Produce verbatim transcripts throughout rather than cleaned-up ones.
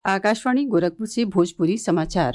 आकाशवाणी गोरखपुर से भोजपुरी समाचार।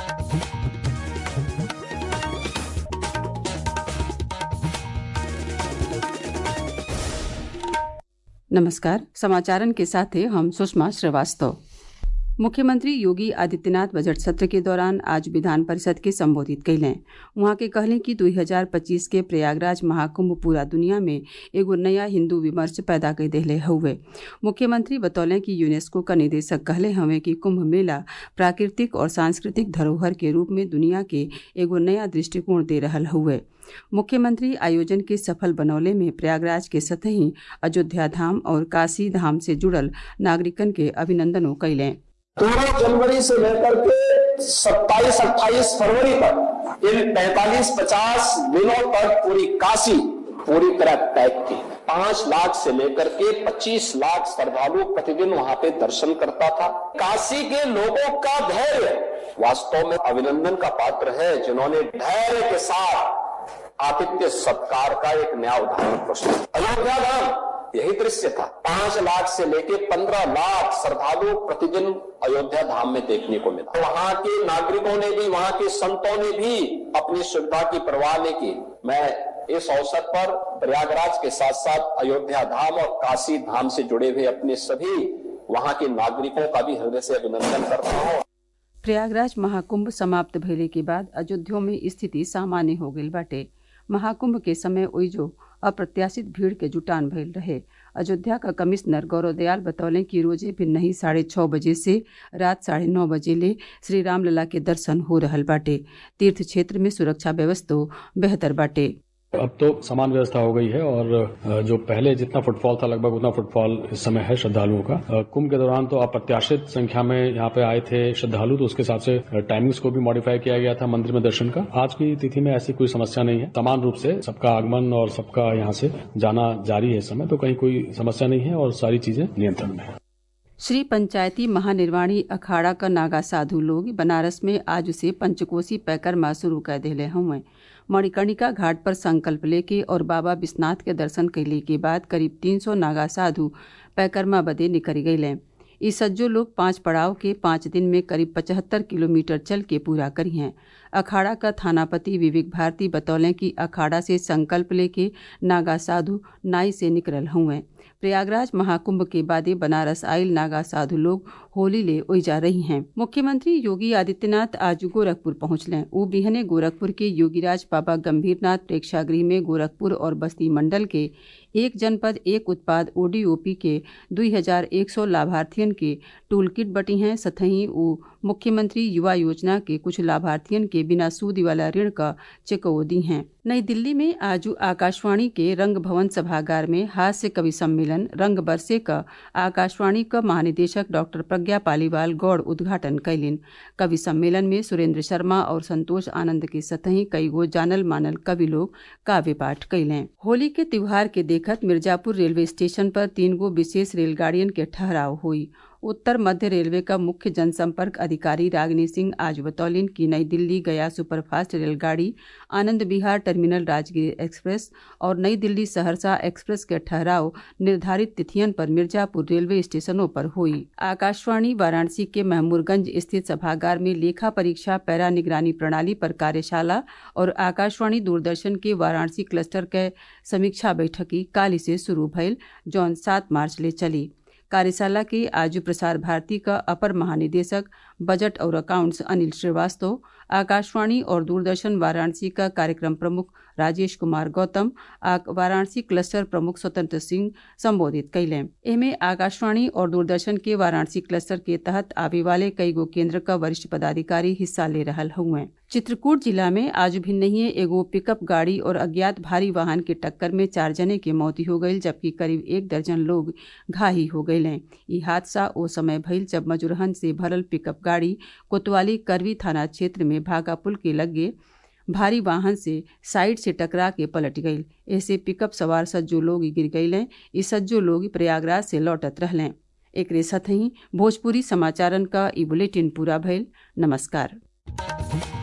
नमस्कार, समाचारन के साथ हैं हम सुषमा श्रीवास्तव। मुख्यमंत्री योगी आदित्यनाथ बजट सत्र के दौरान आज विधान परिषद के संबोधित कैलें। वहां के कहलें कि दो हजार पच्चीस के प्रयागराज महाकुंभ पूरा दुनिया में एगो नया हिंदू विमर्श पैदा कर देले हुए। मुख्यमंत्री बतौलें कि यूनेस्को का निदेशक कहले हवे कि कुंभ मेला प्राकृतिक और सांस्कृतिक धरोहर के रूप में दुनिया के एगो नया दृष्टिकोण दे रहल हुए। मुख्यमंत्री आयोजन के सफल बनौले में प्रयागराज के सतही अयोध्या धाम और काशी धाम से जुड़ल नागरिकन के अभिनंदनों कैलें। तेरह जनवरी से लेकर के सत्ताईस अट्ठाईस फरवरी तक इन पैंतालीस पचास दिनों तक पूरी काशी पूरी तरह पैक की। पांच लाख से लेकर के पच्चीस लाख श्रद्धालु प्रतिदिन वहां पे दर्शन करता था। काशी के लोगों का धैर्य वास्तव में अभिनंदन का पात्र है, जिन्होंने धैर्य के साथ आतिथ्य सत्कार का एक नया उदाहरण प्रस्तुत। अयोध्या धाम यही दृश्य था। पांच लाख से लेके पंद्रह लाख श्रद्धालु प्रतिदिन अयोध्या धाम में देखने को मिला। वहां के नागरिकों ने भी, वहां के संतों ने भी अपनी सुविधा की परवाह नहीं की। मैं इस अवसर पर प्रयागराज के साथ साथ अयोध्या धाम और काशी धाम से जुड़े हुए अपने सभी वहां के नागरिकों का भी हृदय से अभिनंदन करता हूँ। प्रयागराज महाकुंभ समाप्त भइले के बाद अयोध्या में स्थिति सामान्य हो गई बाटे। महाकुंभ के समय ओइजो अप्रत्याशित भीड़ के जुटान भइल रहे। अयोध्या का कमिश्नर गौरव दयाल बतौलें कि रोजे फिर नहीं साढ़े छः बजे से रात साढ़े नौ बजे ले श्री रामलला के दर्शन हो रहल बाटे। तीर्थ क्षेत्र में सुरक्षा व्यवस्था बेहतर बाटे। अब तो समान व्यवस्था हो गई है और जो पहले जितना फुटफॉल था लगभग उतना फुटफॉल इस समय है श्रद्धालुओं का। कुंभ के दौरान तो अप्रत्याशित संख्या में यहाँ पे आए थे श्रद्धालु, तो उसके हिसाब से टाइमिंग्स को भी मॉडिफाई किया गया था मंदिर में दर्शन का। आज की तिथि में ऐसी कोई समस्या नहीं है। समान रूप से सबका आगमन और सबका यहाँ से जाना जारी है इस समय, तो कहीं कोई समस्या नहीं है और सारी चीजें नियंत्रण में है। श्री पंचायती महानिर्वाणी अखाड़ा का नागा साधु लोग बनारस में आज से पंचकोसी पैकरमा शुरू कर दिले हुए। मणिकर्णिका घाट पर संकल्प लेके और बाबा विश्वनाथ के दर्शन कैले के बाद करीब तीन सौ नागा साधु पैकरमा बदे निकल गये। इस सज्जो लोग पांच पड़ाव के पांच दिन में करीब पचहत्तर किलोमीटर चल के पूरा करी हैं। अखाड़ा का थानापति विवेक भारती बतौलें कि अखाड़ा से संकल्प लेके नागा साधु नाई से निकल हुए। प्रयागराज महाकुंभ के बादे बनारस आयल नागा साधु लोग होली ले ओई जा रही हैं। मुख्यमंत्री योगी आदित्यनाथ आज गोरखपुर पहुंचलें। वो बिहने गोरखपुर के योगीराज बाबा गंभीरनाथ प्रेक्षागृह में गोरखपुर और बस्ती मंडल के एक जनपद एक उत्पाद ओडीओपी के दो हजार एक सौ लाभार्थियन के टूल किट बटी हैं। सतही वो मुख्यमंत्री युवा योजना के कुछ लाभार्थियन के बिना सूद वाला ऋण का चेको दी हैं। नई दिल्ली में आज आकाशवाणी के रंग भवन सभागार में हास्य कवि सम्मेलन रंग बरसे का आकाशवाणी का महानिदेशक डॉक्टर प्रज्ञा पालीवाल गौड़ उद्घाटन कैलिन। कवि सम्मेलन में सुरेंद्र शर्मा और संतोष आनंद के सतही कई गो जानल मानल कवि लोग काव्य पाठ कैलें। होली के त्योहार के देखत मिर्जापुर रेलवे स्टेशन पर तीन गो विशेष रेलगाड़ियन के ठहराव हुई। उत्तर मध्य रेलवे का मुख्य जनसंपर्क अधिकारी रागिनी सिंह आज बतौलिन की नई दिल्ली गया सुपरफास्ट रेलगाड़ी, आनंद विहार टर्मिनल राजगीर एक्सप्रेस और नई दिल्ली सहरसा एक्सप्रेस के ठहराव निर्धारित तिथियन पर मिर्जापुर रेलवे स्टेशनों पर हुई। आकाशवाणी वाराणसी के महमूरगंज स्थित सभागार में लेखा परीक्षा पैरा निगरानी प्रणाली पर कार्यशाला और आकाशवाणी दूरदर्शन के वाराणसी क्लस्टर के समीक्षा बैठकी काली से शुरू भइल, जौन सात मार्च ले चली। कार्यशाला के आज प्रसार भारती का अपर महानिदेशक बजट और अकाउंट्स अनिल श्रीवास्तव, आकाशवाणी और दूरदर्शन वाराणसी का कार्यक्रम प्रमुख राजेश कुमार गौतम, वाराणसी क्लस्टर प्रमुख स्वतंत्र सिंह संबोधित कैलें। एमे आकाशवाणी और दूरदर्शन के वाराणसी क्लस्टर के तहत आवे वाले कई गो केंद्र का वरिष्ठ पदाधिकारी हिस्सा ले रहल हुए। चित्रकूट जिला में आज भी नहीं एगो पिकअप गाड़ी और अज्ञात भारी वाहन के टक्कर में चार जने के मौत हो गई, जबकि करीब एक दर्जन लोग घायल हो गए। ये हादसा ओ समय भइल जब मजुरहन से भरल पिकअप गाड़ी कोतवाली करवी थाना क्षेत्र में भागा पुल के लगे भारी वाहन से साइड से टकरा के पलट गई। ऐसे पिकअप सवार सज्जो लोग गिर गये। ये सज्जो लोग प्रयागराज से लौटत रहलें। एकरे साथ ही भोजपुरी समाचारन का ई बुलेटिन पूरा भइल। नमस्कार।